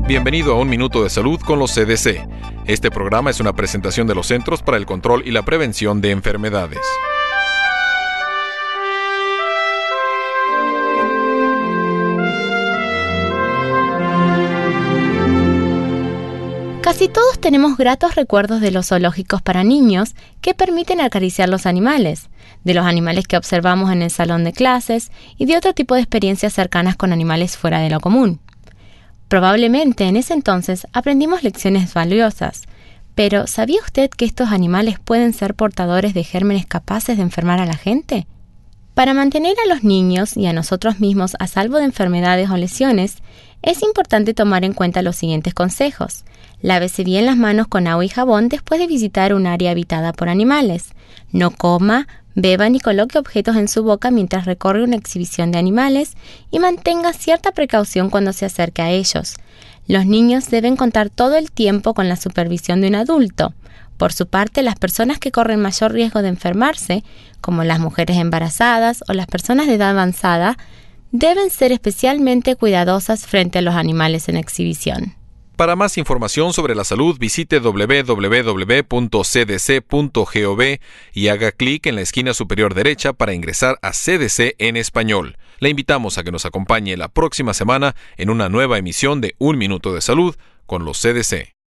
Bienvenido a Un Minuto de Salud con los CDC. Este programa es una presentación de los Centros para el Control y la Prevención de Enfermedades. Casi todos tenemos gratos recuerdos de los zoológicos para niños que permiten acariciar los animales, de los animales que observamos en el salón de clases y de otro tipo de experiencias cercanas con animales fuera de lo común. Probablemente en ese entonces aprendimos lecciones valiosas, pero ¿sabía usted que estos animales pueden ser portadores de gérmenes capaces de enfermar a la gente? Para mantener a los niños y a nosotros mismos a salvo de enfermedades o lesiones, es importante tomar en cuenta los siguientes consejos. Lávese bien las manos con agua y jabón después de visitar un área habitada por animales. No coma, beba ni coloque objetos en su boca mientras recorre una exhibición de animales y mantenga cierta precaución cuando se acerque a ellos. Los niños deben contar todo el tiempo con la supervisión de un adulto. Por su parte, las personas que corren mayor riesgo de enfermarse, como las mujeres embarazadas o las personas de edad avanzada, deben ser especialmente cuidadosas frente a los animales en exhibición. Para más información sobre la salud, visite www.cdc.gov y haga clic en la esquina superior derecha para ingresar a CDC en español. Le invitamos a que nos acompañe la próxima semana en una nueva emisión de Un Minuto de Salud con los CDC.